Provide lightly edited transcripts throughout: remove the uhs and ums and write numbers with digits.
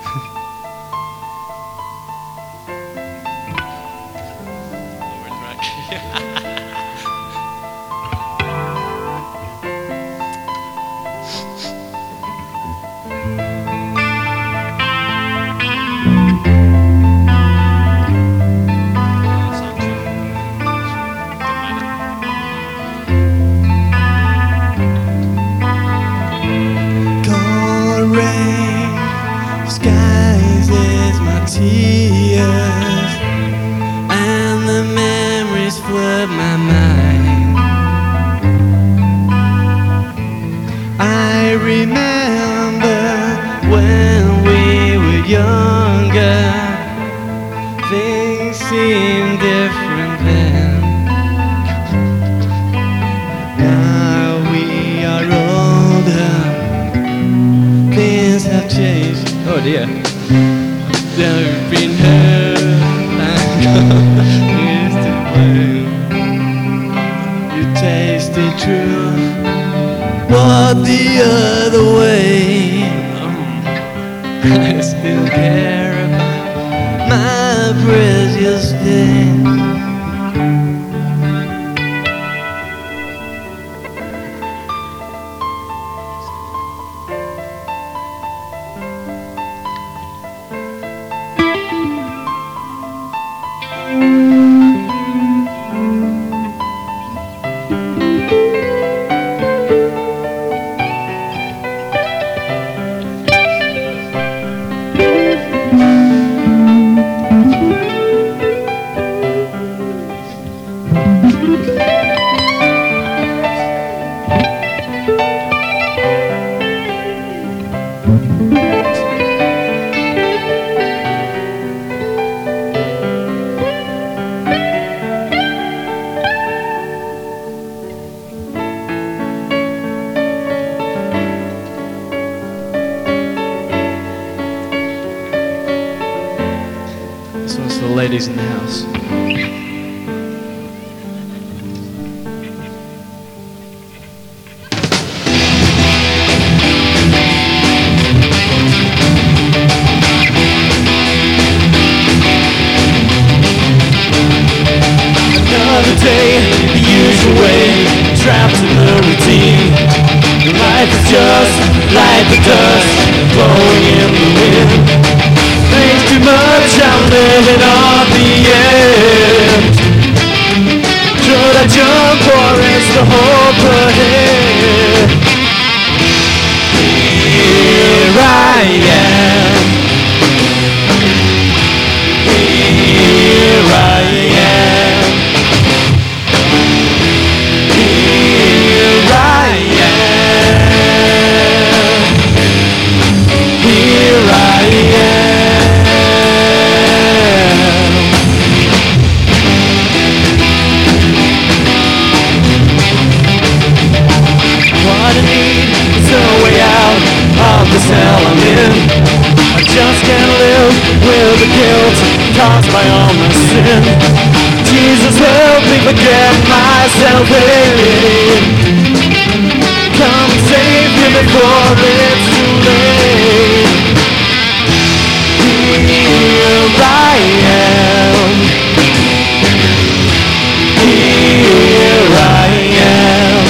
Disguises my tears, and the memories flood my mind. I remember when we were younger, things seemed different then. Now we are older, things have changed. Oh dear. There've been hurt and used to blame. You tasted truth, but the other way. I still care about my precious day. This one's for the ladies in the house. Another day, the usual way, trapped in the routine. Life is just like the dust blowing in the wind. Thanks too much, I'm living on the edge. Should I jump or is the hope ahead? Here I am. Here I am. Here I am. Here I am. What I need is a way out of this hell I'm in. I just can't live with the guilt caused by all my sin. Jesus, help me forget myself. Come save me before it's too late. Here I am. Here I am.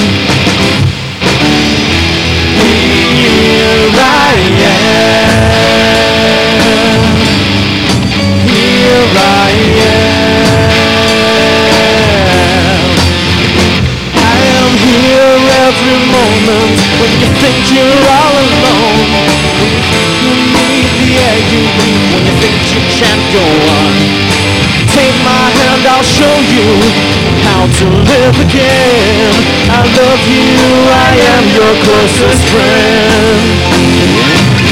Here I am. Here I am. I am here every moment when you think you're all alone. When you need the air you breathe, when you think you can't go on. Take my hand, I'll show you how to live again. I love you, I am your closest friend.